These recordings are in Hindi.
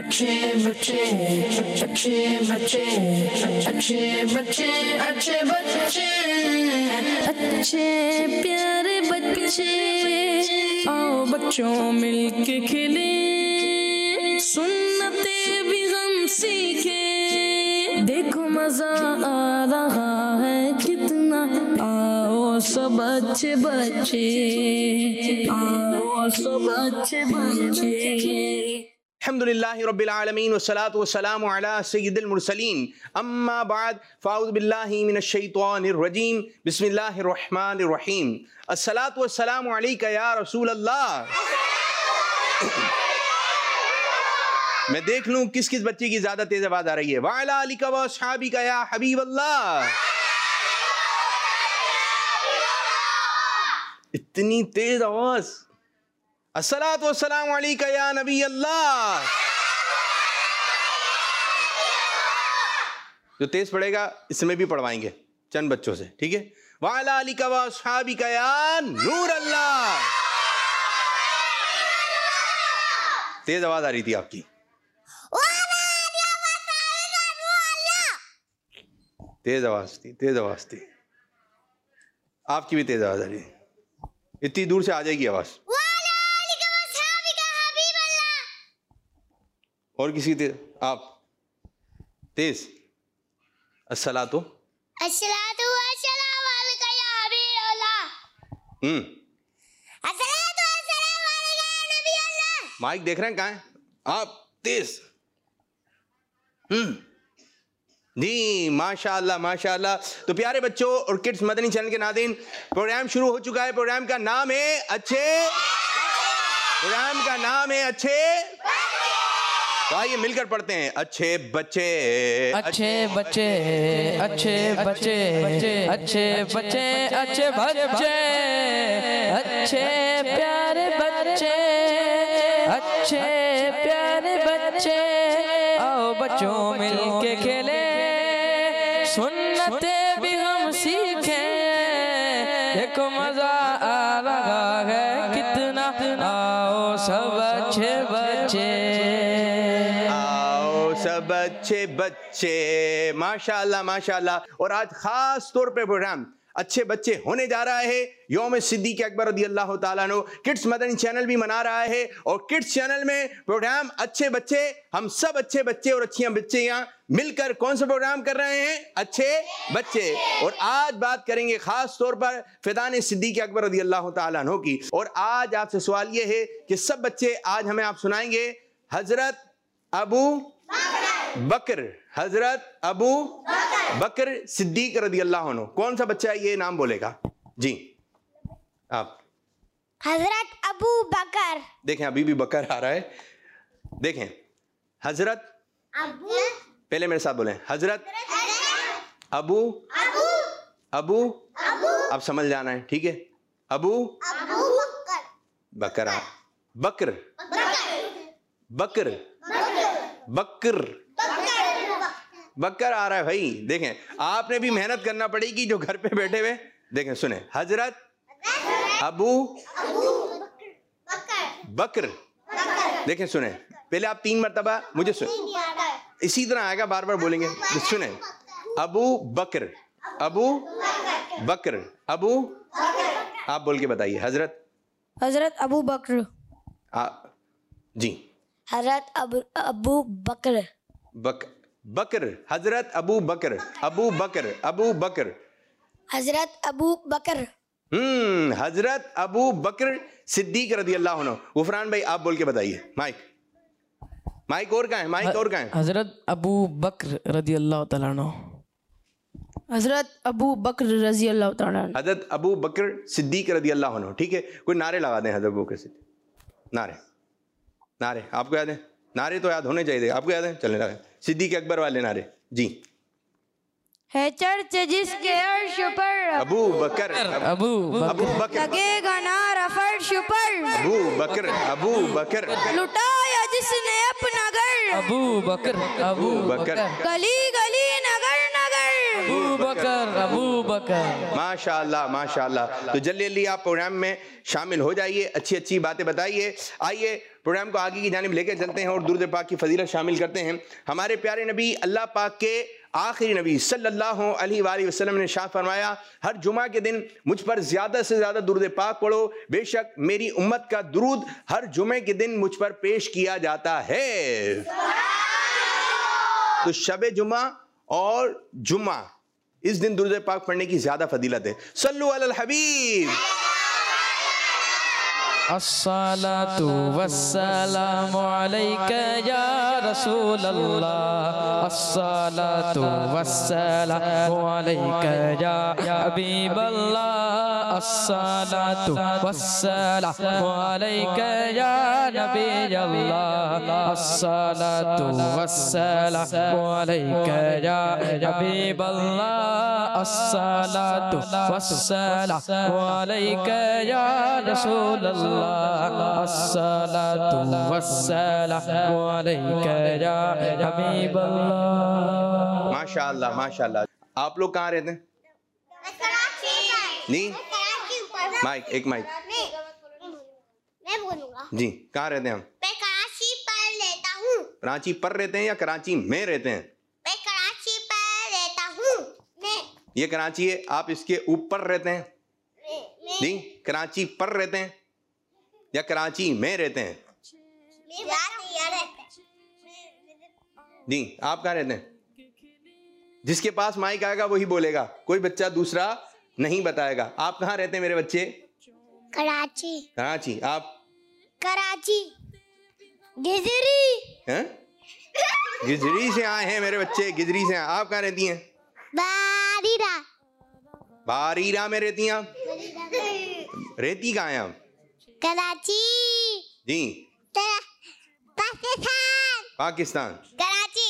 अच्छे बच्चे अच्छे बच्चे अच्छे बच्चे अच्छे बच्चे अच्छे प्यारे बच्चे आओ बच्चों मिलके खेले सुन्नते भी हम सीखे देखो मजा आ रहा है कितना आओ सब अच्छे बच्चे आओ सब अच्छे बच्चे। अल्हम्दुलिल्लाहि रब्बिल आलमीन वस्सलातु वस्सलामु अला सय्यिदिल मुरसलीन अम्मा बाद फ़अऊज़ु बिल्लाहि मिनश शैतानिर रजीम बिस्मिल्लाहिर रहमानिर रहीम अस्सलातु वस्सलामु अलैका या रसूल अल्लाह। मैं देख लूं किस किस बच्चे की ज़्यादा तेज़ आवाज़ आ रही है। व अला आलिका व अस्हाबिका या हबीब अल्लाह। इतनी तेज़ आवाज़। अस्सलातु वस्सलामु अलैका या नबी अल्लाह। जो तेज पड़ेगा इसमें भी पढ़वाएंगे चंद बच्चों से, ठीक है। वाला अलिका व अस्हाबिका या नूर अल्लाह। तेज आवाज आ रही थी आपकी। तेज आवाज थी, तेज आवाज थी आपकी भी तेज आवाज आ रही है। इतनी दूर से आ जाएगी आवाज। और किसी तेज आप तेज। अस्सलातु अस्सलातु वस्सलामु अलैका या हबीब अल्लाह। अस्सलातु वस्सलामु अलैका या नबी अल्लाह। माइक देख रहे हैं कहाँ है आप? तेज। जी माशाअल्लाह माशाअल्लाह। तो प्यारे बच्चों और किड्स मदनी चैनल के नाज़रीन, प्रोग्राम शुरू हो चुका है। प्रोग्राम का नाम है अच्छे, प्रोग्राम का नाम है अच्छे। तो आइए मिलकर पढ़ते हैं। अच्छे बच्चे अच्छे बच्चे अच्छे बच्चे अच्छे बच्चे अच्छे बच्चे अच्छे प्यारे बच्चे अच्छे प्यारे बच्चे आओ बच्चों मिलके खेले सुन्नते भी हम सीखे देखो मजा आ रहा है कितना आओ सब अच्छे बच्चे सब अच्छे बच्चे। माशाअल्लाह माशाअल्लाह। और आज खास तौर पे प्रोग्राम अच्छे बच्चे होने जा रहा है। यौम सिद्दीक़ अकबर रज़ियल्लाहु ताला अन्हु किड्स मदनी चैनल भी मना रहा है और किड्स चैनल में प्रोग्राम अच्छे बच्चे, हम सब अच्छे बच्चे और अच्छी बच्चियां मिलकर कौन सा प्रोग्राम कर रहे हैं? अच्छे बच्चे। और आज बात करेंगे खास तौर पर फ़िदान सिद्दीक़ अकबर रज़ियल्लाहु ताला अन्हु की। और आज आपसे सवाल ये है कि सब बच्चे आज हमें आप सुनाएंगे हजरत अबू बकर, हजरत अबू बकर सिद्दीक रज़ियल्लाहु अन्हु। कौन सा बच्चा है ये नाम बोलेगा? जी आप। हजरत अबू बकर। देखें अभी भी बकर आ रहा है। देखें हजरत अबू, पहले मेरे साथ बोलें हजरत अबू अबू अब समझ जाना है, ठीक है। अबू बकर बकर बकर बकर बकर आ रहा है भाई। देखें आपने भी मेहनत करना पड़ेगी जो घर पे बैठे हुए। देखें सुने हजरत अबू बकर। देखें सुने पहले आप 3 मरतबा मुझे सुन, इसी तरह आएगा, बार बार बोलेंगे। सुने अबू बकर अबू बकर अबू। आप बोल के बताइए हजरत अबू बकर। जी हजरत अबू बकर बकर हजरत अबू बकर अबू बकर अबू बकर हजरत अबू बकर। हजरत अबू बकर सिद्दीक रज़ियल्लाहु अन्हु। गुफरान भाई आप बोल के बताइए। माइक और कहाँ है? माइक और कहाँ है? हजरत अबू बकर रज़ियल्लाहु ताला अन्हु। हजरत अबू बकर रज़ियल्लाहु ताला अन्हु। हजरत अबू बकर सिद्दीक रज़ियल्लाहु अन्हु, ठीक है। कोई नारे लगा दें हजरत अबू बकर सिद्दीक। नारे नारे आपको याद है? नारे तो याद होने चाहिए, आपको याद है? चलने लगे सिद्दीक अकबर वाले नारे। जी है चर्च जिसके अर्श पर अबू बकर अबू बकर लगेगा नारा फर्श पर अबू बकर लुटाया जिसने अपना घर अबू बकर बकर गली गली नगर नगर अबू बकर। माशाअल्लाह माशाअल्लाह। तो जल्दी जल्दी आप प्रोग्राम में शामिल हो जाइए, अच्छी अच्छी बातें बताइए। आइए प्रोग्राम को आगे की जानिब लेकर चलते हैं और दुरूद पाक की फजीलत शामिल करते हैं। हमारे प्यारे नबी अल्लाह पाक के आखिरी नबी सल्लल्लाहु अलैहि वसल्लम ने शाह फरमाया, हर जुमा के दिन मुझ पर ज़्यादा से ज़्यादा दुरूद पाक पढ़ो, बेशक मेरी उम्मत का दुरूद हर जुमे के दिन मुझ पर पेश किया जाता है। तो शब जुमा और जुमा इस दिन दुरूद पाक पढ़ने की ज़्यादा फजीलत है। सल्लु अलल हबीब। अस्सलातु वस्सलामु अलैका या रसूल अल्लाह, अस्सलातु वस्सलामु अलैका या हबीब अल्लाह, अस्सलातु वस्सलामु अलैका या नबी अल्लाह, अस्सलातु वस्सलामु अलैका या हबीब अल्लाह, अस्सलातु वस्सलामु अलैका या रसूल अल्लाह, अस्सलातु वस्सलामु अलैका या हबीब अल्लाह। माशाअल्लाह माशाअल्लाह। आप लोग कहाँ रहते हैं? जी माइक, एक माइक। मैं बोलूंगा जी, कहाँ रहते हैं हम? मैं कराची पर रहता हूँ। कराची पर रहते हैं या कराची में रहते हैं? मैं कराची पर रहता हूँ। मैं ये कराची है, आप इसके ऊपर रहते हैं? जी, कराची पर रहते हैं या कराची में रहते हैं? जी, आप कहाँ रहते हैं? जिसके पास माइक आएगा वही बोलेगा, कोई बच्चा दूसरा नहीं बताएगा। आप कहाँ रहते हैं मेरे बच्चे? कराची। कराची। आप? कराची। गिजरी। हैं? गिजरी से आए हैं मेरे बच्चे, गिजरी से आए। आप कहाँ रहती हैं? बारीरा। बारीरा में रहती हैं आप? रहती कहाँ हैं आप? कराची। जी। पाकिस्तान। पाकिस्तान। कराची।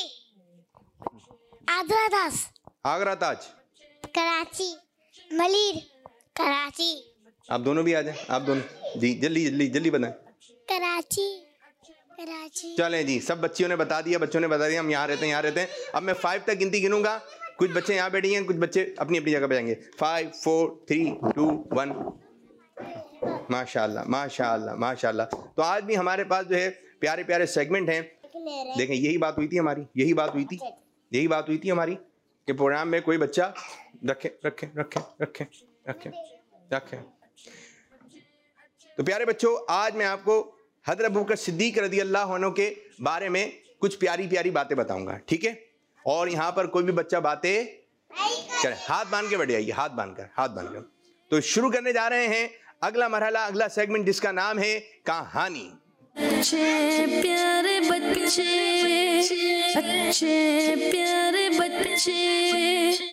आगरा दास। आगरा ताज। कराची। मलिर। कराची। आप दोनों भी आ जाए, आप दोनों। जी जल्दी जल्दी जल्दी बताएं। कराची। कराची। चलें जी, सब बच्चियों ने बता दिया, बच्चों ने बता दिया हम यहाँ रहते हैं, यहाँ रहते हैं। अब मैं 5 तक गिनती गिनूंगा, कुछ बच्चे यहाँ बैठे हैं, कुछ बच्चे अपनी अपनी जगह पे जाएंगे। 5 4 3 2 1। माशाल्लाह माशाल्लाह माशाल्लाह। तो आज भी हमारे पास जो है प्यारे प्यारे सेगमेंट हैं। देखें, यही बात हुई थी हमारी, यही बात हुई थी, यही बात हुई थी हमारी कि प्रोग्राम में कोई बच्चा रखे रखे रखे रखे रखे रखे। तो प्यारे बच्चों, आज मैं आपको हज़रत अबू बकर सिद्दीक रज़ी अल्लाह अन्हु के बारे में कुछ प्यारी प्यारी बातें बताऊंगा, ठीक है? और यहाँ पर कोई भी बच्चा बातें चले, हाथ बांध के बैठ जाइए, हाथ बांधकर, हाथ बांधकर। तो शुरू करने जा रहे हैं अगला मरहला, अगला सेगमेंट जिसका नाम है कहानी। अच्छे प्यारे बच्चे, अच्छे प्यारे बच्चे।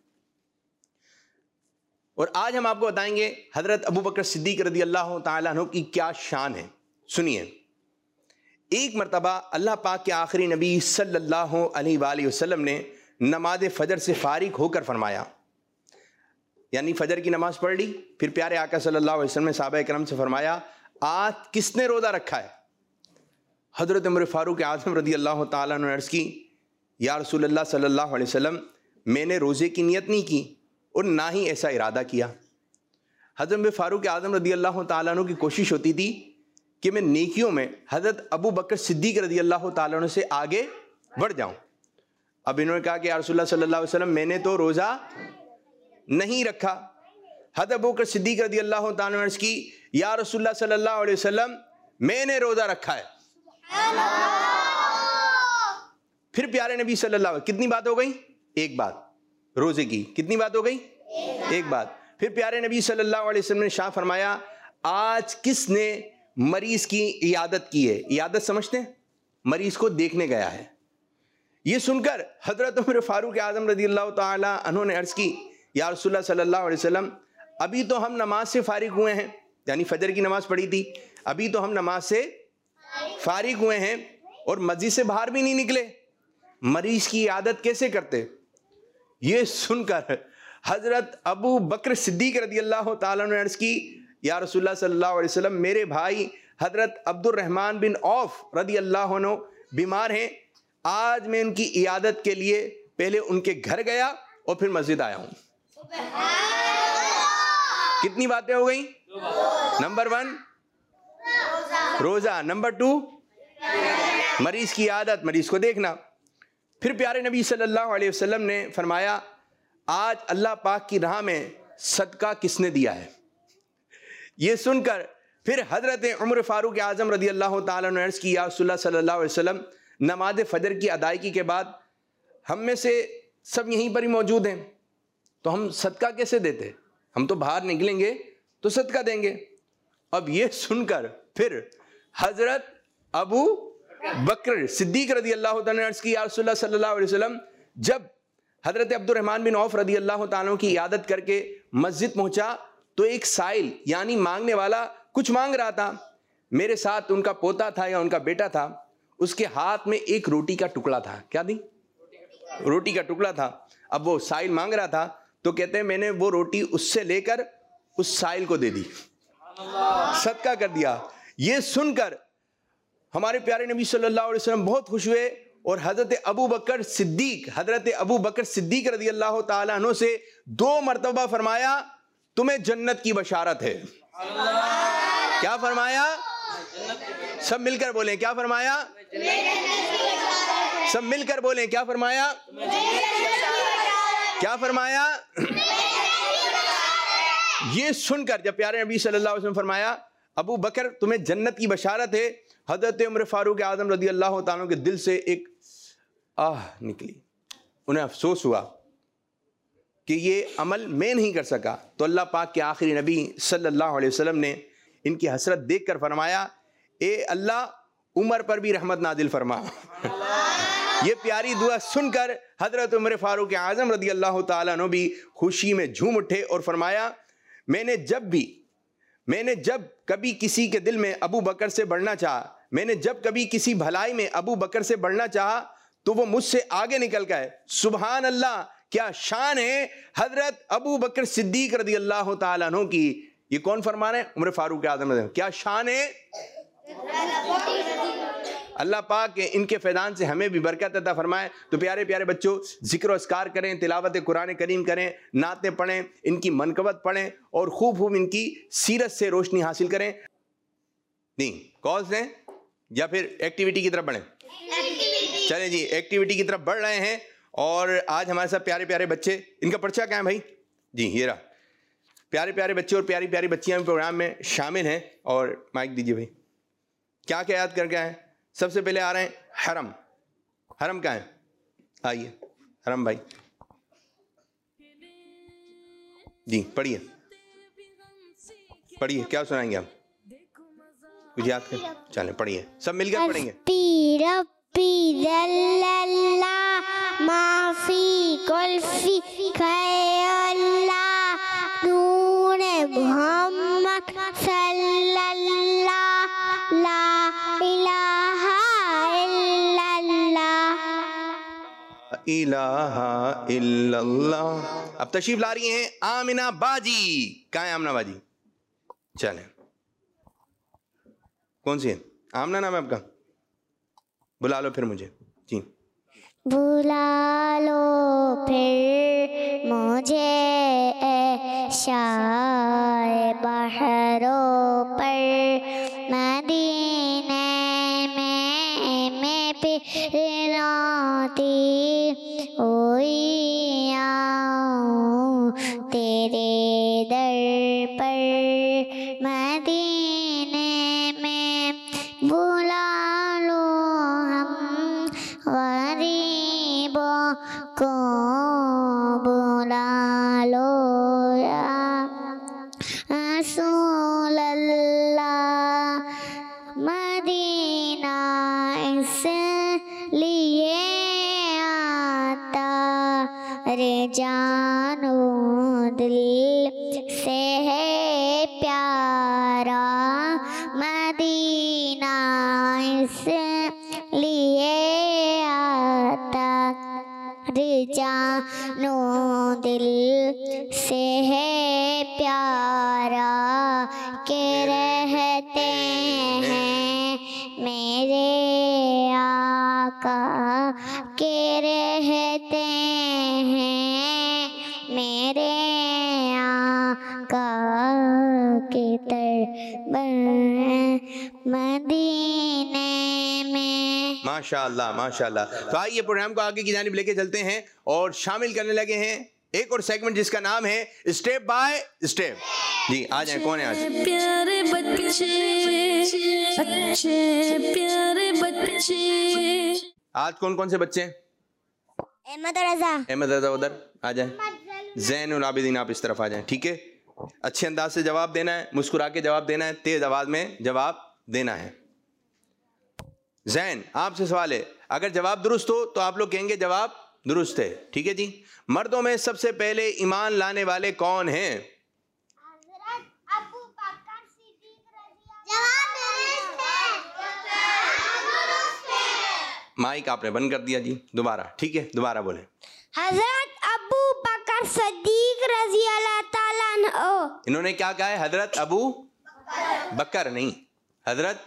और आज हम आपको बताएंगे हजरत अबू बकर सिद्दीक रज़ी अल्लाह ताला अन्हु की क्या शान है। सुनिए, एक मरतबा अल्लाह पाक के आखिरी नबी सल्लल्लाहु अलैहि वसल्लम ने नमाज फजर से फारिग होकर फरमाया, यानी फजर की नमाज पढ़ ली, फिर प्यारे आका सल्लल्लाहु अलैहि वसल्लम ने सहाबा करम से फरमाया, आज किसने रोज़ा रखा है? हज़रत उमर फ़ारूक आज़म रज़ी अल्लाह ताला अन्हु ने अर्ज़ की, या रसूलल्लाह सल्लल्लाहु अलैहि वसल्लम, मैंने रोज़े की नियत नहीं की और ना ही ऐसा इरादा किया। हज़रत फ़ारूक आज़म रज़ी अल्लाह ताला अन्हु की कोशिश होती थी कि मैं नेकियों में हज़रत अबू बकर सिद्दीक रज़ी अल्लाह ताला अन्हु से आगे बढ़ जाऊं। अब इन्होंने कहा कि या रसूलल्लाह सल्लल्लाहु अलैहि वसल्लम, मैंने तो रोज़ा नहीं रखा। हज़रत अबू बकर सिद्दीक रज़ी अल्लाह ताला अन्हु ने अर्ज़ की, या रसूलल्लाह सल्लल्लाहु अलैहि वसल्लम, मैंने रोज़ा रखा है। फिर प्यारे नबी सल्लल्लाहु अलैहि वसल्लम, कितनी बात हो गई? एक बात रोज़े की। कितनी बात हो गई? एक बात। फिर प्यारे नबी सल्लल्लाहु अलैहि वसल्लम ने शाह फरमाया, आज किसने मरीज की इयादत की है? इयादत समझते हैं? मरीज को देखने गया है। ये सुनकर हजरत उमर फारूक आजम रज़ी अल्लाह ताला अन्हु ने अर्ज़ की, या रसूलल्लाह सल्लल्लाहु अलैहि वसल्लम, अभी तो हम नमाज से फारिग हुए हैं, यानी फजर की नमाज पढ़ी थी, अभी तो हम नमाज से फारिग हुए हैं और मस्जिद से बाहर भी नहीं निकले, मरीज की इयादत कैसे करते? ये सुनकर हजरत अबू बकर सिद्दीक रज़ी अल्लाह ताला ने अर्ज़ की, या रसूलल्लाह सल्लल्लाहु अलैहि वसल्लम, मेरे भाई हजरत अब्दुर्रहमान बिन औफ रज़ी अल्लाह अन्हु बीमार हैं, आज मैं उनकी इयादत के लिए पहले उनके घर गया और फिर मस्जिद आया हूं। कितनी बातें हो गई? नंबर 1 रोजा, नंबर 2 मरीज की आदत, मरीज को देखना। फिर प्यारे नबी सल्लल्लाहु अलैहि वसल्लम ने फरमाया, आज अल्लाह पाक की राह में सदका किसने दिया है? ये सुनकर फिर हजरत उमर फारूक आजम रदी अल्लाह ताला ने अर्ज़ की, या रसूलल्लाह सल्लल्लाहु अलैहि वसल्लम, नमाज फजर की अदायगी के बाद हम में से सब यहीं पर ही मौजूद हैं, तो हम सदका कैसे देते? हम तो बाहर निकलेंगे तो सदका देंगे। अब ये सुनकर फिर हजरत अबू बकर सिद्दीक रदी अल्लाह ताला ने अर्ज़ की, या रसूलल्लाह सल्लल्लाहु अलैहि वसल्लम, जब हजरत अब्दुर्रहमान बिन औफ रदी अल्लाह ताला की इयादत करके मस्जिद पहुंचा तो एक साइल यानी मांगने वाला कुछ मांग रहा था। मेरे साथ उनका पोता था या उनका बेटा था, उसके हाथ में एक रोटी का टुकड़ा था। क्या थी? रोटी का टुकड़ा था। अब वो साइल मांग रहा था तो कहते हैं मैंने वो रोटी उससे लेकर उस साइल को दे दी, सदका कर दिया। ये सुनकर हमारे प्यारे नबी सल्लल्लाहु अलैहि वसल्लम बहुत खुश हुए और हजरत अबू बकर सिद्दीक रदी अल्लाह ताला अन्हु से 2 मरतबा फरमाया, तुम्हें जन्नत की बशारत है। क्या फरमाया? सब मिलकर बोलें, क्या फरमाया? सब मिलकर बोलें, क्या फरमाया? क्या फरमाया? ये सुनकर जब प्यारे नबी सल्लल्लाहु अलैहि वसल्लम फरमाया, अबू बकर तुम्हें जन्नत की बशारत है, हजरत उमर फारूक आजम रदी अल्लाह ताला के दिल से एक आह निकली। उन्हें अफसोस हुआ कि ये अमल मैं नहीं कर सका। तो अल्लाह पाक के आखिरी नबी सल्लल्लाहु अलैहि वसल्लम ने इनकी हसरत देखकर फरमाया, ए अल्लाह उमर पर भी रहमत नाजिल फरमा। ये प्यारी दुआ सुनकर हजरत उमर फारूक आजम रदी अल्लाह ताला अन्हु भी खुशी में झूम उठे और फरमाया, मैंने जब कभी किसी के दिल में अबू बकर से बढ़ना चाहा, मैंने जब कभी किसी भलाई में अबू बकर से बढ़ना चाहा तो वो मुझसे आगे निकल गए। सुभान अल्लाह, क्या शान है हजरत अबू बकर सिद्दीक रदी अल्लाह ताला अन्हु की। ये कौन फरमा रहे हैं? उमर फारूक आजम। क्या शान है। अल्लाह पाक इनके फैदान से हमें भी बरकत अता फरमाए। तो प्यारे प्यारे बच्चों, जिक्र अस्कार करें, तिलावत कुरान करीम करें, नातें पढ़ें, इनकी मनकबत पढ़ें और खूब खूब इनकी सीरत से रोशनी हासिल करें। नहीं कॉल से या फिर एक्टिविटी की तरफ बढ़ें? चलें जी, एक्टिविटी की तरफ बढ़ रहे हैं। और आज हमारे साथ प्यारे प्यारे बच्चे, इनका पर्चा क्या है भाई? जी ये रहा। प्यारे प्यारे बच्चे और प्यारी प्यारी बच्चियां प्रोग्राम में शामिल हैं। और माइक दीजिए भाई, क्या क्या याद करके आए? सबसे पहले आ रहे हैं हरम। हरम कहाँ है? आइए हरम भाई जी, पढ़िए पढ़िए, क्या सुनाएंगे आप? कुछ याद कर? चलें पढ़िए, सब मिलकर पढ़ेंगे। रब्बी जल्लल्ला माफी कुल्फी खैरल्ला नूर मोहम्मद सल्लल्लाहु ला इलाहा इल्लल्लाह। अब तशरीफ ला रही हैं आमिना बाजी। कहाँ है आमिना बाजी? चलें, कौन सी है? आमना नाम है आपका? बुला लो फिर मुझे जी। बुला लो फिर मुझे शाए बहरों पर मदीने में मैं फिराती हुई आऊं तेरे दर पर मदीने में। बुला लो हम गरीबों को, बुला लो या रसूल अल्लाह। मदीना इसलिए आता रे जानो दिल से है प्यारा, मदीना इसलिए आता रे जानो दिल से है प्यारा, के रहते हैं मेरे आका, के रहते हैं मदीने में। माशाअल्लाह माशाअल्लाह। तो आइए प्रोग्राम को आगे की जानिब लेके चलते हैं और शामिल करने लगे हैं एक और सेगमेंट जिसका नाम है स्टेप बाय स्टेप। जी आ जाए, कौन है आज? प्यारे बच्चे, अच्छे प्यारे बच्चे। आज कौन कौन से बच्चे हैं? अहमद रजा। अहमद रजा उधर आ जाए, ज़ैनुल आबिदीन आप इस तरफ आ जाए। ठीक है, अच्छे अंदाज से जवाब देना है, मुस्कुरा के जवाब देना है, तेज आवाज में जवाब देना है। जैन आपसे सवाल है, अगर जवाब दुरुस्त हो तो आप लोग कहेंगे जवाब दुरुस्त है। ठीक है जी। मर्दों में सबसे पहले ईमान लाने वाले कौन हैं? अबू बकर सिद्दीक जवाब दुरुस्त है। माइक आपने बंद कर दिया जी, दोबारा। ठीक है, दोबारा बोले। हजरत अबू बकर सिद्दीक रजी अल्लाह ताला अन्हु। इन्होंने क्या कहा है? हजरत अबू बकर नहीं, हजरत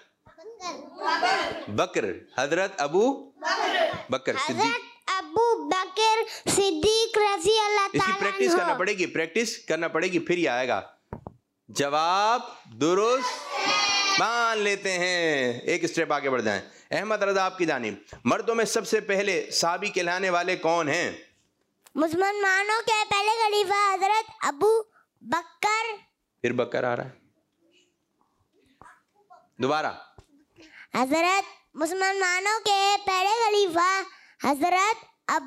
बकर, हजरत अबू बकर सिद्दीक। हजरत अबू बकर सिद्दीक रजी अल्लाह ताला इसकी प्रैक्टिस करना पड़ेगी, प्रैक्टिस करना पड़ेगी, फिर ही आएगा। जवाब दुरुस्त मान लेते हैं। एक स्टेप आगे बढ़ जाएं। अहमद रजा आपकी जानिब, मर्दों में सबसे पहले साहबी कहलाने वाले कौन हैं? मुसलमानों के पहले खलीफा हजरत अबू बकर। फिर बकर आ रहा है, दोबारा। हजरत मुसलमानों के पहले खलीफा हजरत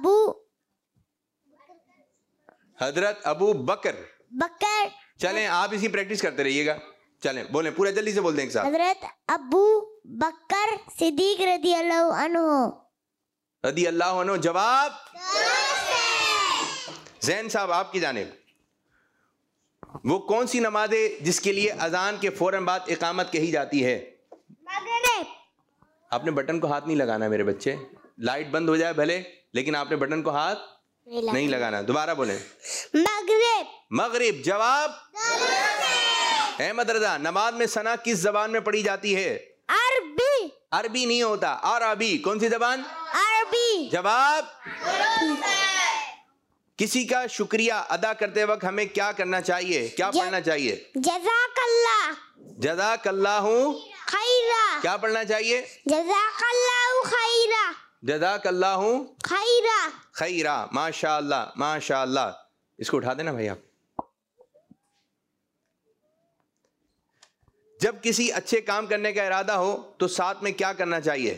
अबू बकर। बकर। चलें, आप इसी प्रैक्टिस करते रहिएगा। चलें, बोलें, पूरा जल्दी से बोल दें एक साथ। हजरत अबू बकर सिद्दीक रदी अल्लाह अन्हु। रदी अल्लाह अन्हु जवाब। जैन साहब आपकी जानिब, वो कौन सी नमाज है जिसके लिए अजान के फौरन बाद इकामत कही जाती है? आपने बटन को हाथ नहीं लगाना मेरे बच्चे, लाइट बंद हो जाए भले, लेकिन आपने बटन को हाथ नहीं लगाना। दोबारा बोलें। मगरिब। मगरिब जवाब। अहमद रजा, नमाज में सना किस जबान में पढ़ी जाती है? अरबी। अरबी नहीं होता, अरबी। कौन सी जबान? अरबी जवाब। किसी का शुक्रिया अदा करते वक्त हमें क्या करना चाहिए, क्या पढ़ना चाहिए? जज़ाकल्लाह। जज़ाकल्लाहु खैरा। क्या पढ़ना चाहिए? जज़ाकल्लाहु खैरा। जज़ाकल्लाहु खैरा। खैरा। माशाअल्लाह माशाअल्लाह। इसको उठा देना भाई आप। जब किसी अच्छे काम करने का इरादा हो तो साथ में क्या करना चाहिए?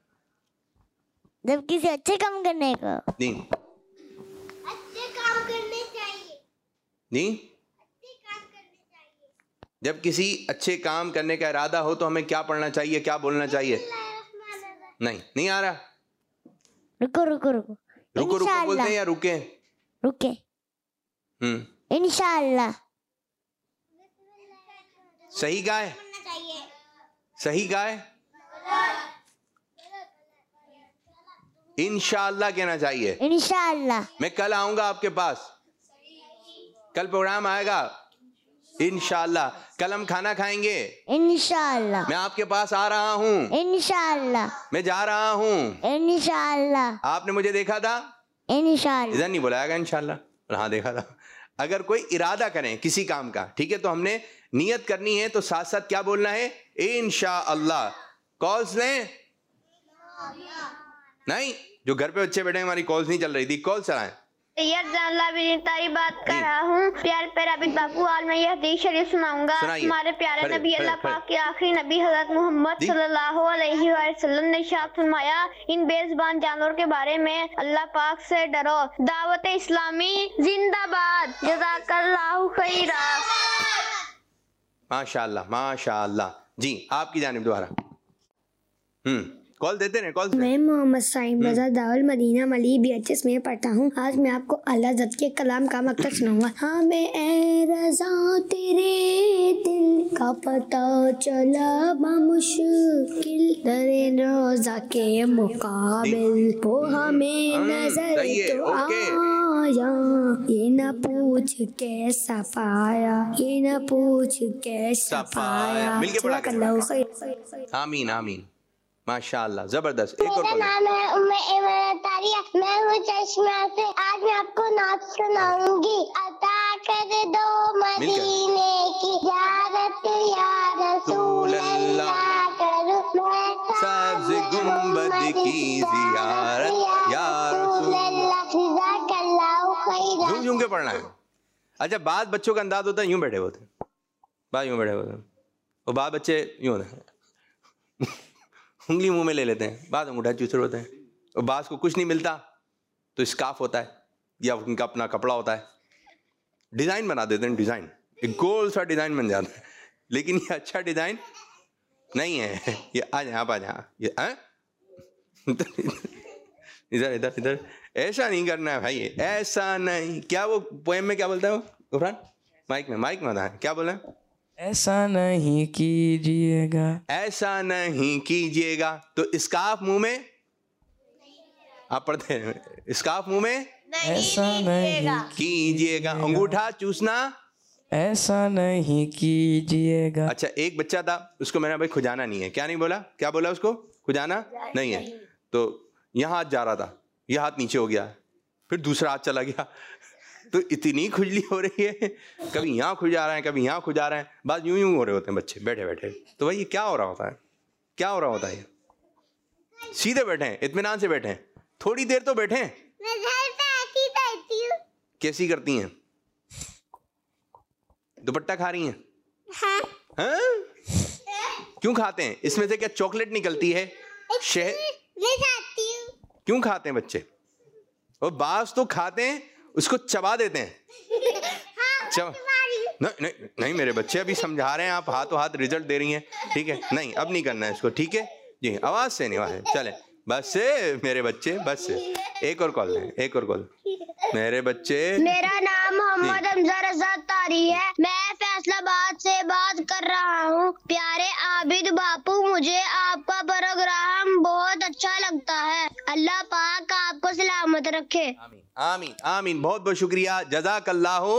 जब किसी अच्छे काम करने का नहीं, अच्छे काम करने चाहिए। नहीं, अच्छे काम करने चाहिए। जब किसी अच्छे काम करने का इरादा हो तो हमें क्या पढ़ना चाहिए, क्या बोलना चाहिए? नहीं, नहीं आ रहा। रुको रुको रुको रुको रुको बोलते हैं या रुके? रुके। इंशाअल्लाह। सही गाय, सही गाय। इंशाअल्लाह कहना चाहिए। इंशाअल्लाह। मैं कल आऊंगा आपके पास, कल प्रोग्राम आएगा इंशाअल्लाह। कल हम खाना खाएंगे इंशाअल्लाह। मैं आपके पास आ रहा हूँ इंशाअल्लाह। मैं जा रहा हूँ इंशाअल्लाह। आपने मुझे देखा था? इंशाअल्लाह। इधर नहीं बुलाएगा इंशाअल्लाह। हाँ देखा था। अगर कोई इरादा करें किसी काम का, ठीक है, तो हमने नियत करनी है तो साथ साथ क्या बोलना है? इंशाअल्लाह। कॉल्स लें? नहीं, जो घर पे बच्चे बैठे हमारी कॉल्स नहीं चल रही थी, कॉल चलाएं। तारी बात कर रहा हूँ। प्यारे प्यारे अभी बापू, आज मैं यह हदीस शरीफ सुनाऊंगा। हमारे प्यारे नबी अल्लाह पाक के आखिरी नबी हजरत मोहम्मद सल्लल्लाहु अलैहि वसल्लम ने इरशाद फरमाया, इन बेज़ुबान जानवरों के बारे में अल्लाह पाक से डरो। दावत इस्लामी जिंदाबाद। जज़ाकल्लाहु खैरा। माशाअल्लाह माशाअल्लाह। जी आपकी जानिब दोबारा। कॉल देते हैं, कॉल। मैं मोहम्मद साइम रजा दारुल मदीना मली BHS में पढ़ता हूँ। आज मैं आपको अल्लाह ज़त के कलाम का मकसद सुनाऊंगा। हमें ए रजा तेरे दिल का पता चला बमुश्किल दरे रोजा के मुकाबिल, वो हमें नजर तो आया, ये न पूछ कैसा पाया, ये न पूछ कैसा पाया। मिलके पढ़ा। आमीन आमीन। माशाअल्लाह, जबरदस्त। एक और मेरा नाम है उम्मे इमरान तारिया, मैं हूँ चश्मा से। आज मैं आपको नात सुनाऊंगी। अता कर दो मदीने की ज़ियारत या रसूल की ज़ियारत या रसूल। यूं के पढ़ना है। अच्छा, बाद बच्चों का अंदाज होता है यूं बैठे होते हैं, बाद यूं बैठे होते हैं, और बाद बच्चे यूं होते हैं, उंगली मुंह में ले लेते हैं, बाद अंगूठा चूसर होते हैं, और बाद को कुछ नहीं मिलता तो स्कार्फ होता है या उनका अपना कपड़ा होता है, डिज़ाइन बना देते हैं, डिज़ाइन एक गोल सा डिज़ाइन बन जाता है, लेकिन ये अच्छा डिज़ाइन नहीं है। ये आ जाए, आप आ जाए, ये इधर इधर इधर, ऐसा नहीं करना है भाई, ऐसा नहीं। क्या वो पोएम में क्या बोलता है वो गुफरान? माइक में बताएं, क्या बोला? ऐसा नहीं कीजिएगा, ऐसा नहीं कीजिएगा। तो स्कार्फ मुंह में, आप पढ़ते हैं, स्कार्फ मुंह में ऐसा नहीं कीजिएगा, अंगूठा चूसना ऐसा नहीं कीजिएगा। अच्छा, एक बच्चा था, उसको मैंने भाई खुजाना नहीं है, क्या नहीं बोला, क्या बोला उसको? खुजाना नहीं है। तो यहाँ हाथ जा रहा था, यह हाथ नीचे हो गया, फिर दूसरा हाथ चला गया, तो इतनी खुजली हो रही है, कभी यहाँ खुजा रहे हैं, कभी यहाँ खुजा रहे हैं, बस यूं हो रहे होते हैं बच्चे बैठे बैठे। तो भाई ये क्या हो रहा होता है, क्या हो रहा होता है? सीधे बैठे हैं, इत्मीनान से बैठे हैं, थोड़ी देर तो बैठे हैं। कैसी करती हैं? दुपट्टा खा रही हैं? हाँ? क्यों खाते हैं? इसमें से क्या चॉकलेट निकलती है? शहद? क्यों खाते हैं बच्चे? और बास तो खाते हैं, उसको चबा देते हैं। नहीं मेरे बच्चे अभी समझा रहे हैं, आप हाथों हाथ रिजल्ट दे रही हैं, ठीक है? नहीं, अब नहीं करना है इसको, ठीक है जी? आवाज से नहीं, आवाज चले, बस से मेरे बच्चे, बस से। एक और कॉल लें, एक और कॉल। मेरे बच्चे, मेरा नाम मोहम्मद हमजा रज़ा तारी है, मैं फैसलाबाद से बात कर रहा हूँ। प्यारे आबिद बापू, मुझे आपका प्रोग्राम बहुत अच्छा लगता है। अल्लाह पाक आपको सलामत रखे। आमीन आमीन आमीन। बहुत बहुत शुक्रिया, जज़ाकल्लाहु।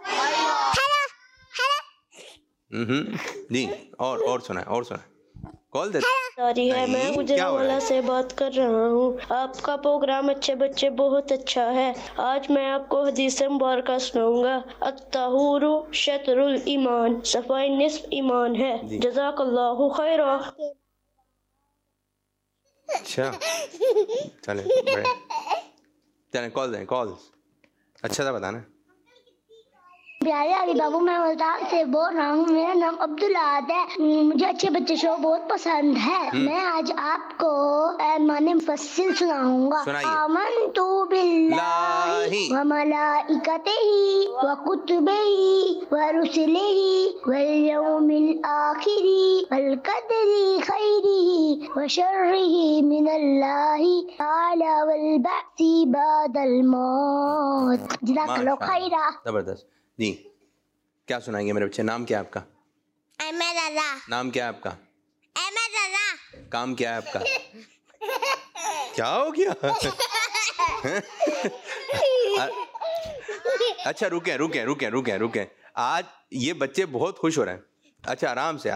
जी, और सुना, और सुना, कॉल दे तारी है, मैं गुजरावाला से बात कर रहा हूँ। आपका प्रोग्राम अच्छे बच्चे बहुत अच्छा है। आज मैं आपको हदीस मुबारक सुनाऊंगा। अत्तहूरु शतरुल ईमान, सफाई निस्फ ईमान है। जज़ाकल्लाहु खैरा। अच्छा, चले कॉल दें, कॉल अच्छा था बताना। प्यारे अली बाबू, मैं मुल्तान से बोल रहा हूँ। मेरा नाम अब्दुल्ला है। मुझे अच्छे बच्चे शो बहुत पसंद है। मैं आज आपको माने मुफस्सिल सुनाऊंगा। आमन्तु बिल्लाहि व मलाइकतिही व कुतुबिही व रुसुलिही वल यौमिल आखिरी वल क़द्रि खैरिही व शर्रिही मिनल्लाहि ताला वल बअसी बअदल मौत। जज़ाकल्लाहु खैरा। जबरदस्त जी। क्या सुनाएंगे मेरे बच्चे? नाम क्या है आपका? अहमद रज़ा। नाम क्या है आपका? अहमद रज़ा। काम क्या है आपका? क्या हो गया? अच्छा रुके। आज ये बच्चे बहुत खुश हो रहे हैं। अच्छा, आराम से।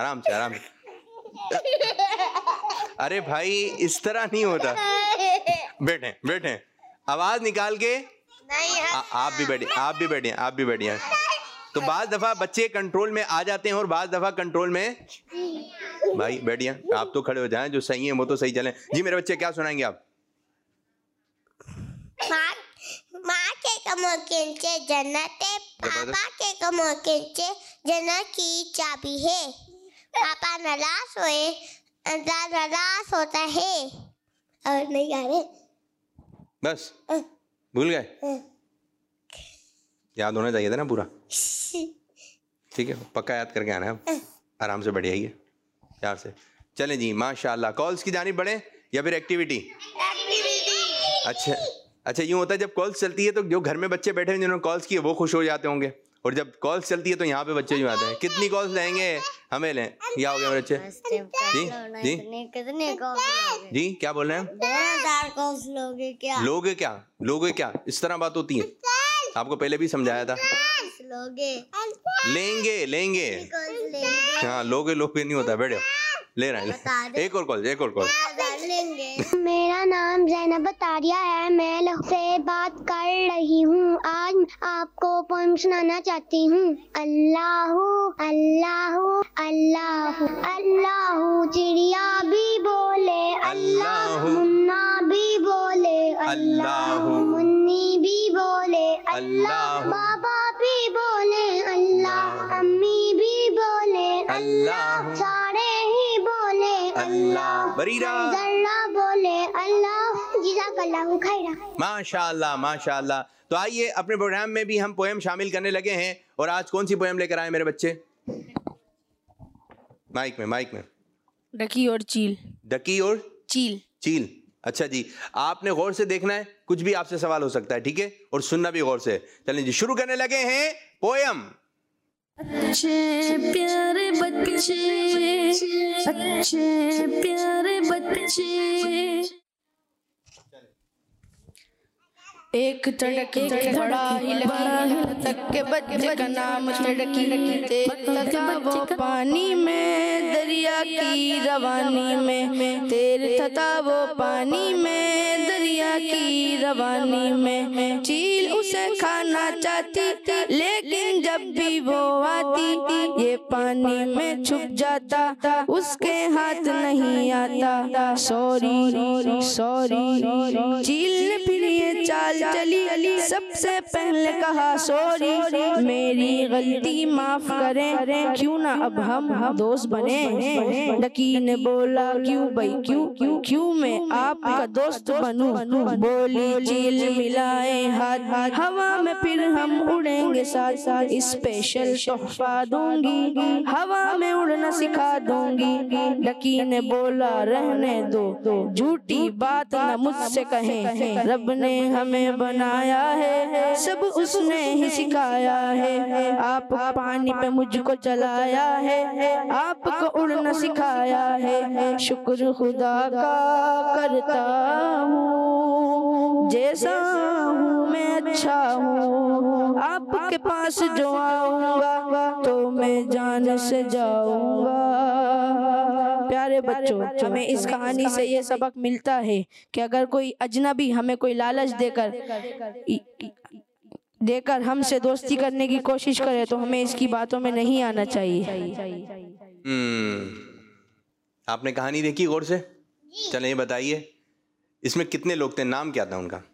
अरे भाई, इस तरह नहीं होता। बैठे, आवाज निकाल के। आप भी बैठिए। तो बाज़ दफा बच्चे कंट्रोल में आ जाते हैं और बाज़ दफा कंट्रोल में। भाई बैठिए, आप तो खड़े हो जाएं, जो सही है वो तो सही चलें। जी मेरे बच्चे, क्या सुनाएंगे आप? माँ के कमों के नीचे जन्नत है, पापा के कमों के नीचे जन्नत की चाबी है। पापा नाराज हुए, नाराज होता है। और नहीं गा रहे, बस भूल गए? याद होना चाहिए था ना पूरा। ठीक है, पक्का याद करके आना है। आराम से बढ़िया ही प्यार से। चलें जी, माशाल्लाह। कॉल्स की जानिब बढ़े या फिर एक्टिविटी? अच्छा, यूं होता है जब कॉल्स चलती है तो जो घर में बच्चे बैठे हैं जिन्होंने कॉल्स की है वो खुश हो जाते होंगे, और जब कॉल्स चलती है तो यहाँ पे बच्चे यूं आते हैं। कितनी कॉल्स लेंगे? हमें लें। क्या हो गया मेरे बच्चे? जी कितने कॉल्स जी, क्या बोल रहे हैं? 2000 कॉल्स लोगे क्या? लोगे क्या? इस तरह बात होती है। आपको पहले भी समझाया था। लेंगे। हाँ, लोगे नहीं होता। बैठो, ले रहे हैं। एक और कॉल। लेंगे। मेरा नाम ज़ैनब तारिया है, मैं लाहौर से बात कर रही हूँ। आज आपको पोएम सुनाना चाहती हूँ। अल्लाहू अल्लाहू अल्लाहू अल्लाहू, चिड़िया भी बोले अल्लाह, मुन्ना भी बोले अल्लाह, मुन्नी भी बोले अल्लाह, बाबा भी बोले अल्लाह, अम्मी भी बोले अल्लाह, सारे ही बोले अल्लाह, बरीरा जर्रा बोले अल्लाह, जिज़ाकल्लाहु खैरा। माशाअल्लाह माशाअल्लाह। तो आइए अपने प्रोग्राम में भी हम पोएम शामिल करने लगे हैं। और आज कौन सी पोएम लेकर आए मेरे बच्चे? माइक में। डकी और चील। डकी और चील। अच्छा जी, आपने गौर से देखना है, कुछ भी आपसे सवाल हो सकता है, ठीक है? और सुनना भी गौर से। चलिए जी, शुरू करने लगे हैं पोएम। अच्छे प्यारे बच्चे, अच्छे प्यारे बच्चे। एक चड़की बड़ा ही तक के बच्चे का नाम चड़की, तैरता वो पानी में दरिया की रवानी में, तैरता वो पानी में दरिया की रवानी में। चील उसे खाना चाहती लेकिन जब भी वो आती ये पानी में छुप जाता, उसके हाथ नहीं आता। सॉरी सॉरी, चील ने फिर ये चाल चली, सबसे पहले कहा सॉरी, मेरी गलती माफ करें, क्यों ना अब हम दोस्त बने। डकी ने बोला क्यों भाई, क्यों मैं आपका दोस्त बनूं। बोली चील मिलाए हाथ, हवा में फिर हम उड़ेंगे साथ साथ, स्पेशल तोहफा दूंगी, हवा में उड़ना सिखा दूंगी। डकी ने बोला रहने दो, झूठी बात न मुझसे कहें, रब ने हमें बनाया है, सब उसने ही सिखाया है। आप पानी पे मुझको चलाया है, आपको उड़ना सिखाया है। शुक्र खुदा का करता हूँ, जैसा हूँ मैं अच्छा हूँ, आपके पास जो आऊंगा तो मैं जान से जाऊंगा। प्यारे बच्चों, हमें इस कहानी से ये सबक मिलता है कि अगर कोई अजनबी हमें कोई लालच देकर हमसे दोस्ती करने की कोशिश करे तो हमें इसकी बातों में नहीं आना चाहिए। आपने कहानी देखी गौर से? चलिए ये बताइए, इसमें कितने लोग थे, नाम क्या था उनका?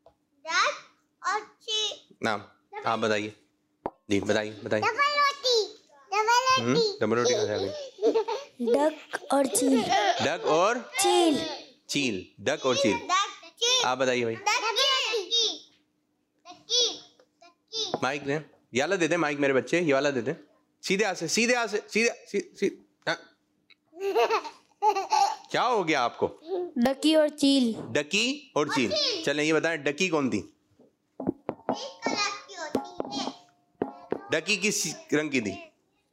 नाम आप बताइए जी, बताइए। डबल रोटी कहाँ से? डक और चील। डक और चील। डक और चील। आप बताइए भाई। माइक ने ये वाला दे दे, माइक मेरे बच्चे ये वाला दे दे। सीधे क्या हो गया आपको? डकी और चील। डकी और चील। चलें ये बताएं, डकी कौन थी? डकी किस रंग की थी?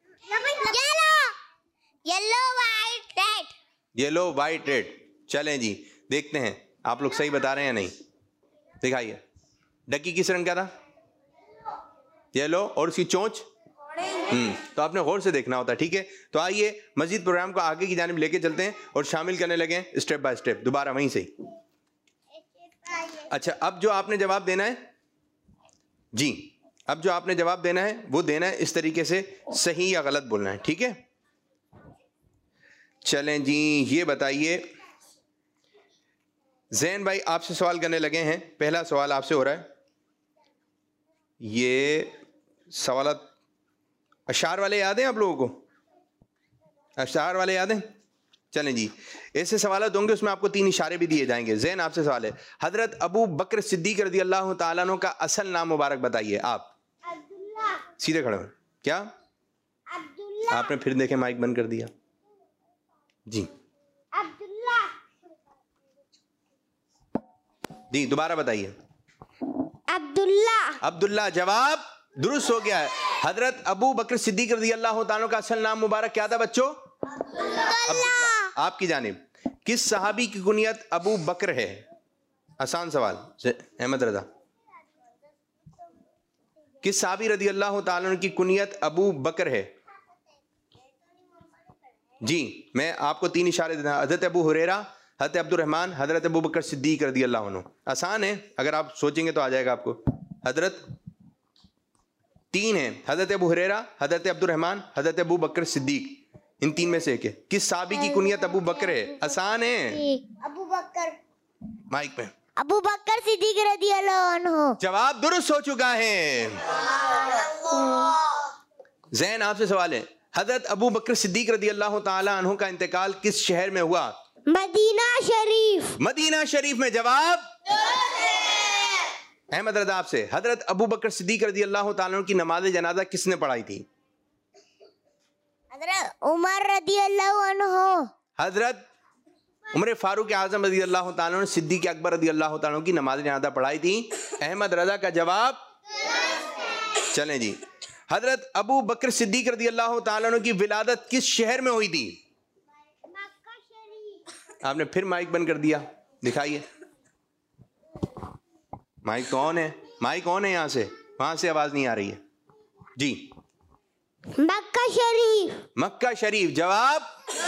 Yellow white red. चलें जी, देखते हैं आप लोग सही बता रहे हैं या नहीं। दिखाइए, डकी किस रंग का था? येलो। और उसकी चोंच? तो आपने गौर से देखना होता है, ठीक है? तो आइए मजीद प्रोग्राम को आगे की जानिब लेके चलते हैं और शामिल करने लगे स्टेप बाय स्टेप, दोबारा वहीं से ही। अच्छा, अब जो आपने जवाब देना है जी, अब जो आपने जवाब देना है वो देना है इस तरीके से, सही या गलत बोलना है, ठीक है? चलें जी, ये बताइए, जैन भाई आपसे सवाल करने लगे हैं। पहला सवाल आपसे हो रहा है, ये सवाल अशार वाले याद हैं आप लोगों को? अशार वाले याद हैं? चलें जी, ऐसे सवाल होंगे, उसमें आपको 3 इशारे भी दिए जाएंगे। जैन आपसे सवाल है, हजरत अबू बकर सिद्दीक रज़ी अल्लाह तआला अन्हु का असल नाम मुबारक बताइए आप। सीधे खड़े हो। क्या? आपने फिर देखे माइक बंद कर दिया जी। जी दोबारा बताइए। अब्दुल्ला। जवाब दुरुस्त हो गया है। हजरत अबू बकर सिद्दीक रज़ी अल्लाह तआला का असल नाम मुबारक क्या था बच्चों? अब्दुल्ला। आपकी जानिब किस सहाबी की कुनियत अबू बकर है? आसान सवाल, अहमद रजा। किस सहाबी रज़ी अल्लाह तआला अन्हु की कुनियत अबू बकर है? जी मैं आपको 3 इशारे देता हूं। हजरत अबू हुरैरा, हज़रत अब्दुर्रहमान, हज़रत अबू बकर सिद्दीक रज़ी अल्लाह अन्हु। आसान है, अगर आप सोचेंगे तो आ जाएगा आपको। हज़रत 3 है, हज़रत अबू हुरैरा, हज़रत अब्दुर्रहमान, हज़रत अबू बकर सिद्दीक। इन 3 में से एक है। किस साहबी की कुनियत अबू बकर है? आसान है। अबू बकर, माइक पे। अबू बकर सिद्दीक रज़ियल्लाहु अन्हु। जवाब दुरुस्त हो चुका है। जैन, आपसे सवाल है, हजरत अबू बकर सिद्दीक रज़ियल्लाहु ताला अन्हु का इंतकाल किस शहर में हुआ? मदीना शरीफ। मदीना शरीफ में। जवाब अहमद रजा आपसे, हजरत अबू बकर सिद्दीक रज़ियल्लाहु ताला अन्हु की नमाज जनाजा किसने पढ़ाई थी? हजरत उमर रज़ियल्लाहु अन्हु। हजरत उमर फारूक आजम रज़ियल्लाहु ताला अन्हु सिद्दीक अकबर रज़ियल्लाहु ताला अन्हु की नमाज जनाजा पढ़ाई थी। अहमद रजा का जवाब। चलें जी, हजरत अबू बकर सिद्दीक रज़ियल्लाहु ताला अन्हु की विलादत किस शहर में हुई थी? आपने फिर माइक बंद कर दिया, दिखाइए। माइक तो ऑन है, माइक ऑन है, यहाँ से वहां से आवाज नहीं आ रही है जी। मक्का शरीफ। मक्का शरीफ। जवाब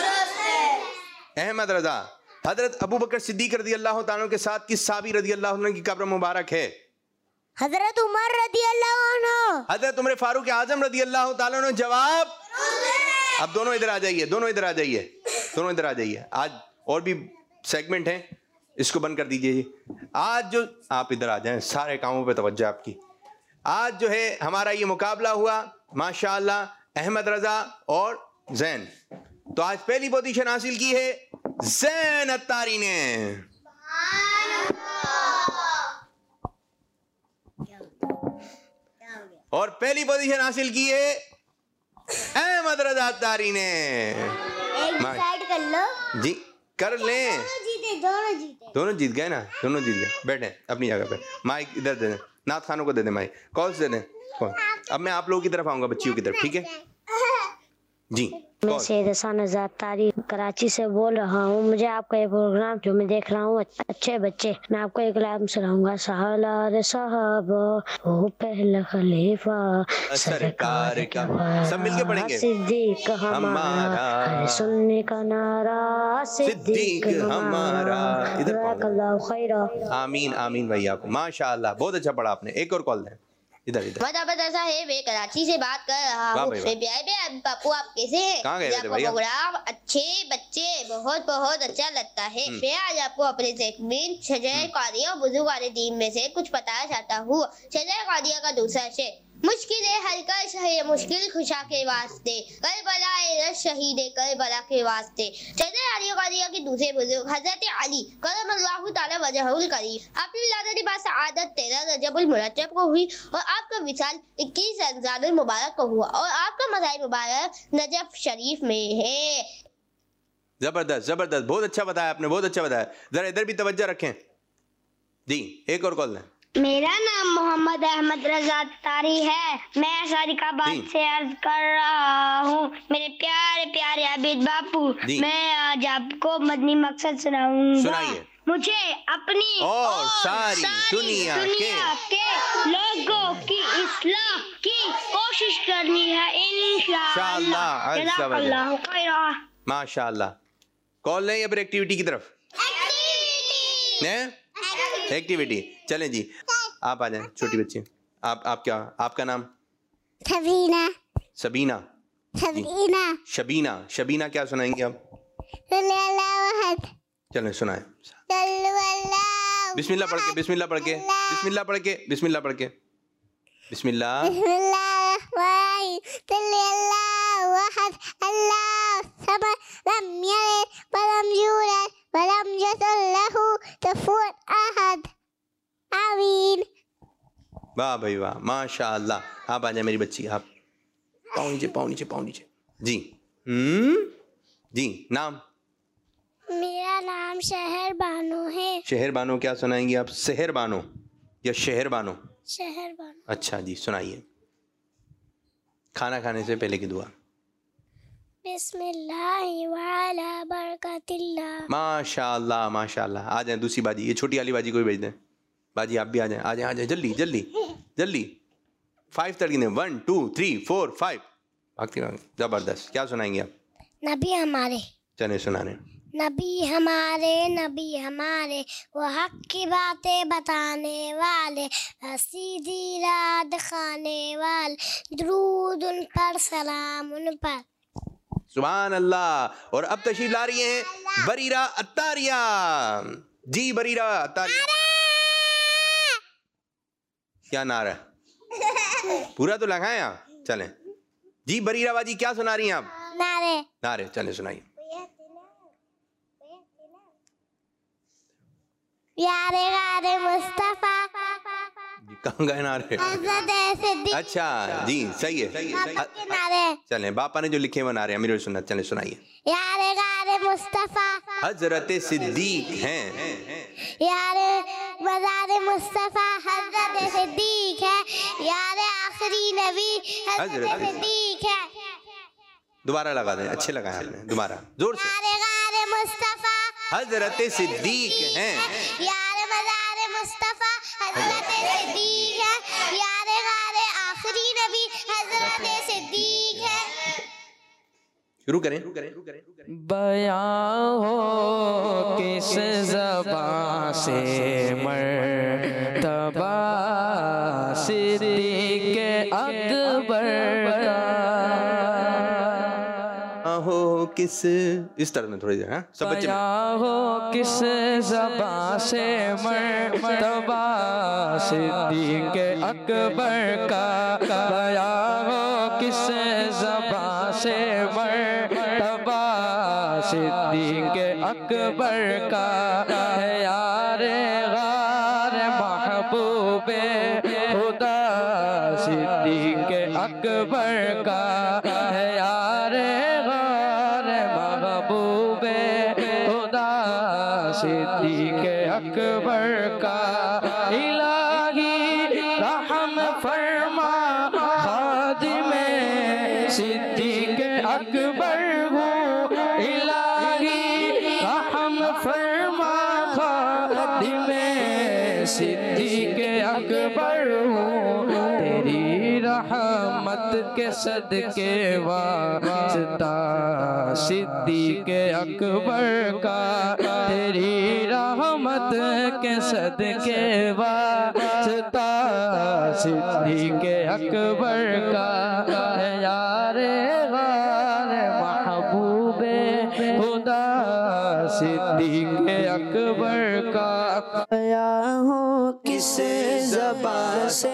अहमद रजा। हजरत अबू बकर सिद्दीक रज़ियल्लाहु ताला अन्हु के साथ किस साहबी रज़ियल्लाहु अन्हु की कब्र मुबारक है? हजरत उमर रज़ियल्लाहु अन्हु। हजरत उमर फारूक आजम रज़ियल्लाहु ताला अन्हु। जवाब। अब दोनों इधर आ जाइए, दोनों इधर आ जाइए, दोनों इधर आ जाइए। आज और भी सेगमेंट हैं, इसको बंद कर दीजिए। आज जो आप इधर आ जाएं, सारे कामों पे तवज्जो आपकी। आज जो है हमारा ये मुकाबला हुआ माशाअल्लाह अहमद रजा और जैन। तो आज पहली पोजीशन हासिल की है जैन अत्तारी ने। और पहली पोजीशन हासिल की है अहमद रजा अत्तारी ने। डिसाइड कर लो जी, कर लें। दोनों जीत गए ना, दोनों जीत गए। बैठे अपनी जगह पे। माइक इधर दे दें, नाथ खानों को दे दें माइक, कॉल्स दे दें। कॉल। अब मैं आप लोगों की तरफ आऊंगा, बच्चियों की तरफ, ठीक है जी। मैं सैयद हसन आजाद तारी कराची से बोल रहा हूँ। मुझे आपका ये प्रोग्राम जो मैं देख रहा हूँ, अच्छे बच्चे, मैं आपको एक कलाम सुनाऊंगा। सालार साहब वो पहला खलीफा सरकार का, सब मिलके पढ़ेंगे। सिद्दीक हमारा, सुनने का नारा सिद्दीक हमारा। इधर आमीन आमीन भैया आपको, माशाअल्लाह बहुत अच्छा पढ़ा आपने। एक और कॉल दें, इधर इधर। ऐसा है, मैं कराची से बात कर रहा हूँ। बापू आप कैसे हैं? कहाँ गए थे भैया? प्रोग्राम अच्छे बच्चे बहुत बहुत अच्छा लगता है। मैं आज आपको अपने सेगमेंट शजर कादिया और बुजुर्ग वाले दीन में से कुछ बताना चाहता हूँ। शजर कादिया का दूसरा शेर, मुश्किलें हल कर शहे मुश्किल खुशा के वास्ते, करबला शहीद करबला के वास्ते। शजर कादिया के दूसरे बुजुर्ग हजरत अली करमल्लाहु ताला वजहुल करीम अपनी विलादत बास आदत 13 रजबुल मुरज्जब को हुई और आपका विसाल 21 रमजानुल मुबारक को हुआ और आपका मज़ार मुबारक नजफ शरीफ में है। जबरदस्त जबरदस्त, बहुत अच्छा बताया आपने, बहुत अच्छा बताया। जरा इधर भी तवज्जो रखें जी। एक और कॉल दें। मेरा नाम मोहम्मद अहमद रजा तारी है। मैं सारिकाबाद से अर्ज कर रहा हूँ। मेरे प्यारे प्यारे आबिद बापू, मैं आज आपको मदनी मकसद सुनाऊंगा। मुझे अपनी और सारी दुनिया के लोगों की इस्लाह की कोशिश करनी है इंशाअल्लाह। माशाअल्लाह। कॉल लें या फिर एक्टिविटी की तरफ? एक्टिविटी। चलें जी, आप आ जाएं छोटी बच्ची। आप क्या, आपका नाम? सबीना। सबीना। सबीना। शबीना। शबीना क्या सुनाएंगे आप? चलें सुनाएं। बिस्मिल्लाह पढ़ के, बिस्मिल्लाह पढ़ के, बिस्मिल्लाह पढ़ के, बिस्मिल्लाह पढ़ के, बिस्मिल्लाह। वाह भाई वाह, माशाअल्लाह। आप आ जाए मेरी बच्ची, आप पाँव नीचे, पाँव नीचे, पाँव नीचे जी। जी, नाम? मेरा नाम शहर बानो है। शहर बानो क्या सुनाएंगी आप? शहर बानो या शहर बानो? शहर बानो। अच्छा जी, सुनाइए। खाना खाने से पहले की दुआ। बिस्मिल्लाहि व अला बरकतिल्लाह। माशाअल्लाह माशाअल्लाह। आ जाए दूसरी बाजी, ये छोटी वाली बाजी को भी भेज दें। बाजी आप भी आ जाए, आ जाए, आ जाए, जल्दी जल्दी जल्दी। 5 तक गिने, 1 2 3 4 5। भागती भागती। जबरदस्त। क्या सुनाएंगे आप? नबी हमारे। चले सुनाने। नबी हमारे वो हक की बातें बताने वाले, सीधी राह दिखाने वाले, दुरूद उन पर, सलाम उन पर। सुभान अल्लाह। और अब तशरीफ ला रही हैं बरीरा अत्तारिया। जी बरीरा अत्तारिया। क्या नारा? पूरा तो लगाए आप। चलें जी बरीरा बाजी, क्या सुना रही हैं आप? नारे चलें सुनाइए। यारे गारे मुस्तफा, कहाँ गए नारे? अच्छा जी सही है। चलें बापा ने जो लिखे वो नारे अमीरुल सुन्नत, चलें सुनाइए। यारे गारे मुस्तफा हजरत सिद्दीक हैं, यारे मज़ार मुस्तफा हजरत सिद्दीक है, यारे आखिरी नबी हजरत सिद्दीक है। दोबारा लगा दें, अच्छे लगाए आपने, दोबारा जोर से। यारे गारे मुस्तफा हजरत सिद्दीक हैं, यारे मज़ार मुस्तफा हजरत सिद्दीक है, यारे गारे आखिरी नबी हजरत सिद्दीक है। शुरू करें। बयां हो किस ज़बान से मर्तबा सिद्दीक़ अकबर का, हो किस, इस तरह में थोड़ी देर। हाँ सब बच्चे हो किस ज़बान से मर्तबा सिद्दीक़ अकबर का, बयां हो किस ज़बान से मर्तबा सिद्दीक़ अकबर का, है यारे गार महबूबे खुदा सिद्दीक़ अकबर का, है यारे गार महबूबे खुदा सिद्दीक़ अकबर का। इलाही रहम फरमा खादिमे सिद्दीक़ अकबर हूँ, इलाही रहम फरमा खादिमे सिद्दीक़ अकबर हूँ, तेरी रहमत के सदके वास्ता सिद्दीक़ अकबर का, तेरी रहमत के सदके वास्ता सिद्दीक़ अकबर का, है यारे गार महबूबे खुदा सिद्दीक़ अकबर का। या हो किस ज़बान से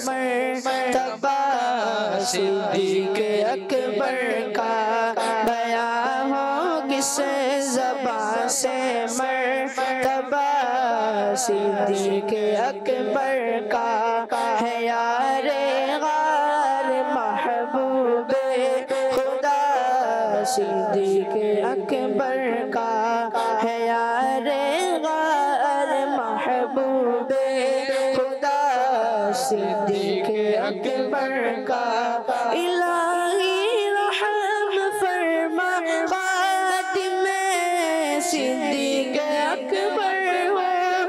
मर्तबा सिद्दीक़ अकबर का, बयां हो किस ज़बान से मर्तबा सिद्दीक़ अकबर का, है यारे गार महबूबे खुदा सिद्दीक़ अकबर का, है यारे गार महबूबे खुदा सिद्दीक़ अकबर का। इलाही रहम फरमा खातिमे सिद्दीक़ अकबर हो,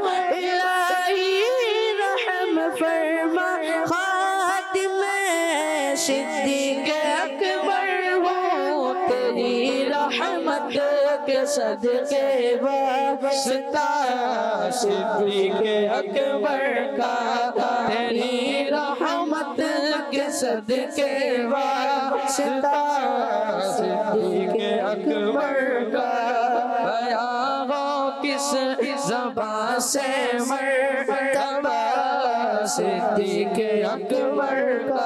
इलाही रहम फरमा खातिमे सिद्दीक़ अकबर हो, तेरी रहमत के सदके वास्ता सिद्दीक़ अकबर का, तेरी रहमत के सदके वास्ता सिद्दीक़ अकबर का, बयां हो किस ज़बान से मर्तबा सिद्दीक़ अकबर का।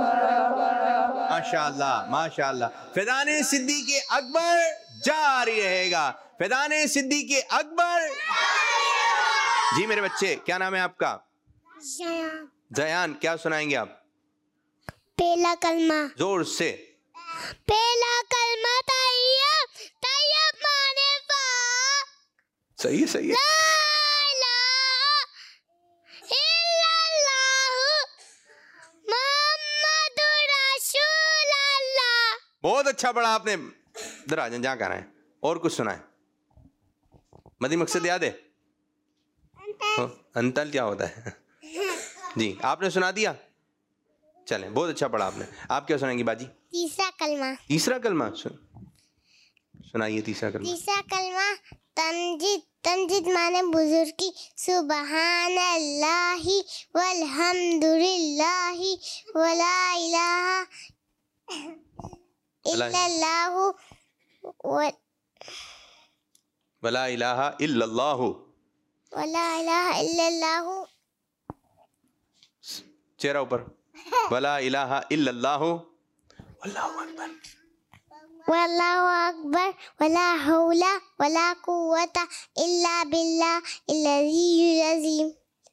माशाअल्लाह माशाअल्लाह। फैज़ान सिद्दीक़ अकबर जारी रहेगा, फैज़ान सिद्दीक़ अकबर। जी मेरे बच्चे, क्या नाम है आपका? जयान। क्या सुनाएंगे आप? पहला कलमा। जोर से। पहला कलमा तैयब, तैयब माने पाक। सही है सही है। ला इलाहा इल्लल्लाहु मुहम्मदुर रसूलुल्लाह। बहुत अच्छा पढ़ा आपने। इधर आ जाए, जहाँ कहना है। और कुछ सुनाए। मदी मकसद याद है? अंतल क्या होता है? जी आपने सुना दिया। चलें, बहुत अच्छा पढ़ा आपने। आप क्या सुनाएंगी बाजी? तीसरा कलमा। तीसरा कलमा सुनाइए तीसरा कलमा। तीसरा कलमा तंजीद। तंजीद माने बुजुर्गी। सुबहान अल्लाही वल्हम्दुलिल्लाही वला इलाहा इल्लल्लाहु वला इलाहा इल्लल्लाहु। वला इलाहा इल्लल्लाहु। चेहरा ऊपर। वला इलाहा इल्लल्लाहु वल्लाहु अकबर। वल्लाहु अकबर वला हौला वला कुव्वता इल्ला बिल्लाह इल्लल्लाहुल अज़ीम।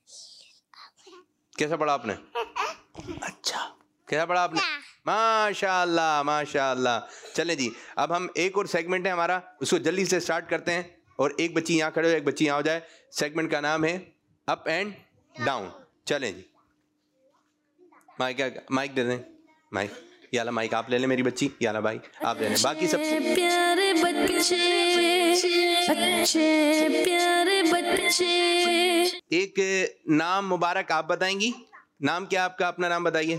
कैसा पढ़ा आपने? अच्छा, कैसा पढ़ा आपने? माशाअल्लाह माशाअल्लाह। चलें जी, अब हम एक और सेगमेंट है हमारा, उसको जल्दी से स्टार्ट करते हैं। और एक बच्ची यहाँ खड़े हो, एक बच्ची यहाँ हो जाए। सेगमेंट का नाम है अप एंड डाउन। चलें जी, माइक दे दें। माइक, याला माइक आप ले लें मेरी बच्ची। याला भाई आप ले लें। बाकी सबसे प्यारे बच्चे, अच्छे प्यारे बच्चे। एक नाम मुबारक आप बताएंगी? नाम क्या आपका? अपना नाम बताइए।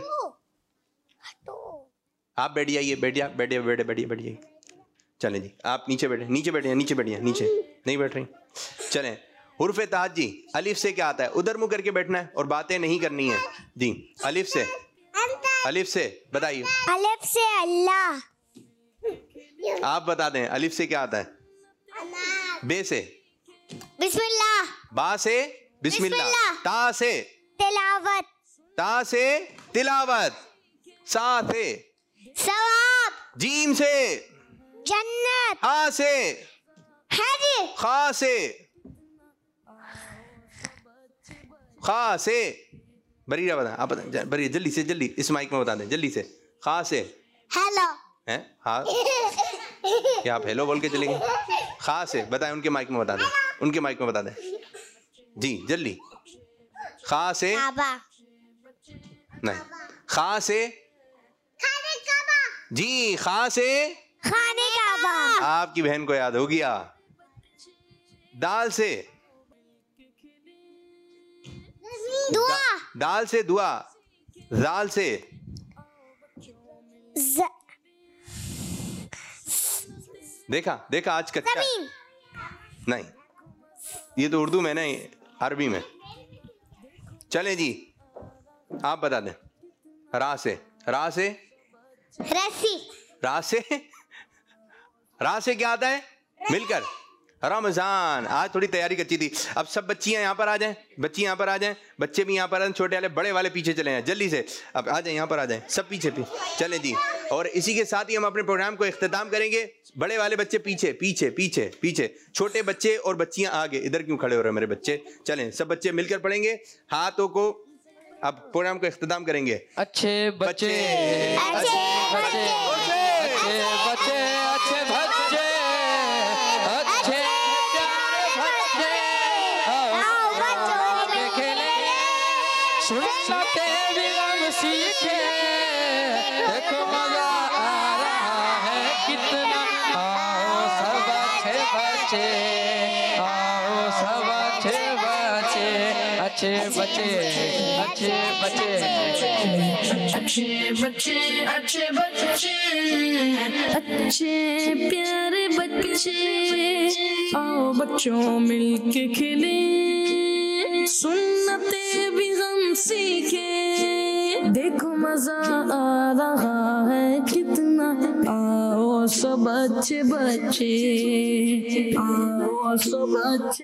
आप बैठ जाइए, बैठिए, बैठिए, बैठिए, बैठिए, बैठिए। चलें जी, आप नीचे बैठे, नीचे बैठे, नीचे बैठिए, नीचे नहीं बैठ रही। चलें, हुर्फ ताज जी, अलिफ से क्या आता है? उधर मुंह करके बैठना है और बातें नहीं करनी है जी। अलिफ से, अलिफ से बताइए। अलिफ से अल्लाह। आप बता दें, अलिफ से क्या आता है? बे से बिस्मिल्लाह। बा से बिस्मिल्लाह। ता से तिलावत। ता से तिलावत। सा से सवाब। जीम से जन्नत। हा से हज। खा से खा से बरीरा बता, आप बता बरीरा, जल्दी से, जल्दी इस माइक में बता दें, जल्दी से। खा से हेलो हैं? हाँ, क्या आप हेलो बोल के चलेंगे? खा से बताएं, उनके माइक में बता दें, उनके माइक में बता दें जी, जल्दी। खा से काबा। नहीं, खा से खाने काबा। जी, खा से खाने काबा। आपकी बहन को याद हो गया। दाल से दुआ। दाल से दुआ। जाल से देखा देखा आज कच्चा है। नहीं, ये तो उर्दू में नहीं, अरबी में। चले जी, आप बता दें। रा से, रा से रस्सी। रा से, रा से क्या आता है? मिलकर रमजान। आज थोड़ी तैयारी कच्ची थी। अब सब बच्चियां यहाँ पर आ जाएं, बच्ची यहाँ पर आ जाएं, बच्चे भी यहाँ पर आ जाएं, छोटे वाले बड़े वाले पीछे चले जाएं जल्दी से। अब आ जाएं, यहाँ पर आ जाएं, सब पीछे चलें जी। और इसी के साथ ही हम अपने प्रोग्राम को इख्तिताम करेंगे। बड़े वाले बच्चे पीछे पीछे पीछे पीछे, छोटे बच्चे और बच्चियां आगे। इधर क्यों खड़े हो रहे हैं मेरे बच्चे? चलें, सब बच्चे मिलकर पढ़ेंगे हाथों को। अब प्रोग्राम को इख्तिताम करेंगे। अच्छे बच्चे, अच्छे बच्चे, अच्छे बच्चे, अच्छे बच्चे, अच्छे प्यारे बच्चे, आओ बच्चों के खेले, सुनते भी हम सीखे, देखो मजा आ रहा है कितना। आओ सब अच्छे बच्चे, आओ सब अच्छे बच्चे, अच्छे बच्चे, अच्छे बच्चे, अच्छे बच्चे, अच्छे बच्चे, अच्छे प्यारे बच्चे। आओ बच्चों मिलके खेले, सुन्नते भी हम सीखे, देखो मजा आ रहा है कितना। आओ सब अच्छे बच्चे, आओ सब अच्छे।